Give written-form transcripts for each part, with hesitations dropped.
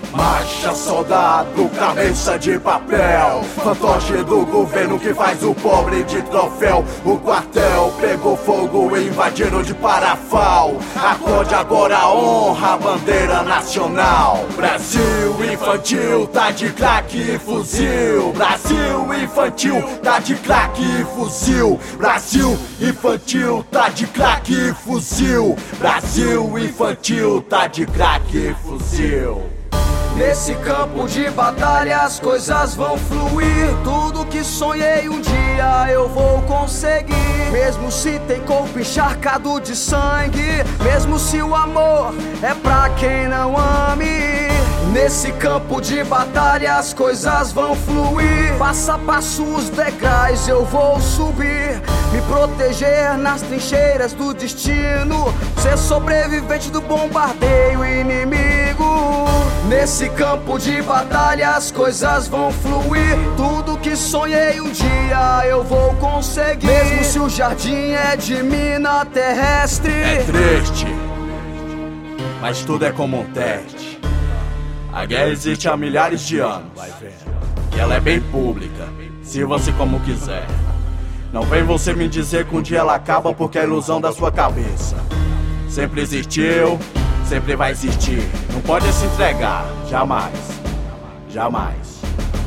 Marcha, soldado, cabeça de papel, fantoche do governo que faz o pobre de troféu. O quartel pegou fogo e invadiram de parafal. Acorde agora a honra, a bandeira nacional. Brasil infantil, tá de claque e fuzil. Brasil infantil, tá de claque e fuzil. Brasil infantil, tá de claque e fuzil. Brasil infantil, tá de claque e fuzil. Nesse campo de batalha as coisas vão fluir. Tudo que sonhei um dia eu vou conseguir. Mesmo se tem corpo encharcado de sangue, mesmo se o amor é pra quem não ame. Nesse campo de batalha as coisas vão fluir. Passo a passo os degraus eu vou subir. Me proteger nas trincheiras do destino. Ser sobrevivente do bombardeio inimigo. Nesse campo de batalha as coisas vão fluir. Tudo que sonhei um dia eu vou conseguir. Mesmo se o jardim é de mina terrestre. É triste, mas tudo é como um teste. A guerra existe há milhares de anos e ela é bem pública, sirva-se como quiser. Não vem você me dizer que um dia ela acaba porque é ilusão da sua cabeça. Sempre existiu, sempre vai existir. Não pode se entregar, jamais, jamais.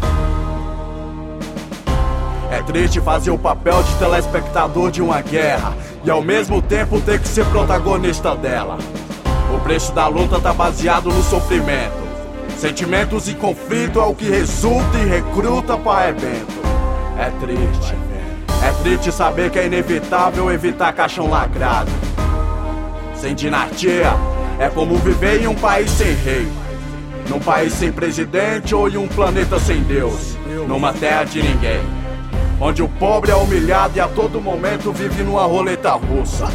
É triste fazer o papel de telespectador de uma guerra e ao mesmo tempo ter que ser protagonista dela. O preço da luta tá baseado no sofrimento. Sentimentos e conflito é o que resulta e recruta para arrebento. É triste saber que é inevitável evitar caixão lacrado. Sem dinastia é como viver em um país sem rei, num país sem presidente ou em um planeta sem Deus, numa terra de ninguém, onde o pobre é humilhado e a todo momento vive numa roleta russa.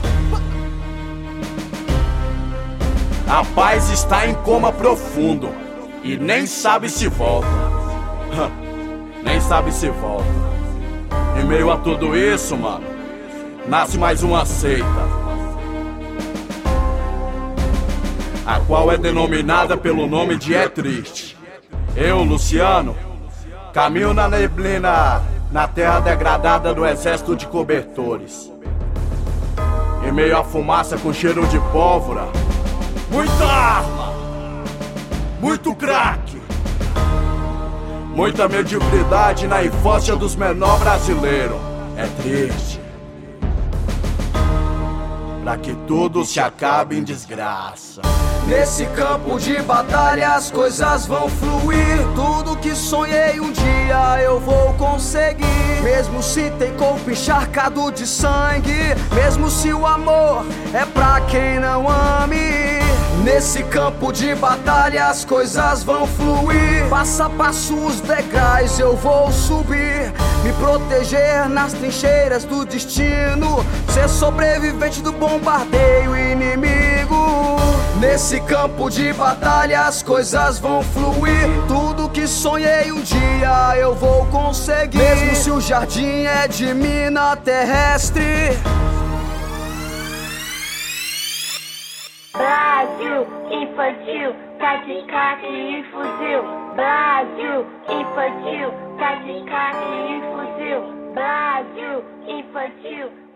A paz está em coma profundo e nem sabe se volta. Nem sabe se volta. Em meio a tudo isso, mano, nasce mais uma seita, a qual é denominada pelo nome de É Triste. Eu, Luciano, caminho na neblina, na terra degradada do exército de cobertores. Em meio à fumaça com cheiro de pólvora, muita arma, muito crack, muita mediocridade na infância dos menores brasileiros. É triste, pra que tudo se acabe em desgraça. Nesse campo de batalha as coisas vão fluir. Tudo que sonhei um dia eu vou conseguir. Mesmo se tem corpo encharcado de sangue, mesmo se o amor é pra quem não ame. Nesse campo de batalha as coisas vão fluir. Passo a passo os degraus eu vou subir. Me proteger nas trincheiras do destino. Ser sobrevivente do bombardeio inimigo. Nesse campo de batalha as coisas vão fluir. Tudo que sonhei um dia eu vou conseguir. Mesmo se o jardim é de mina terrestre. Brasil infantil, tá de claque e fuzil. Brasil infantil, tá de claque e fuzil. Brasil infantil.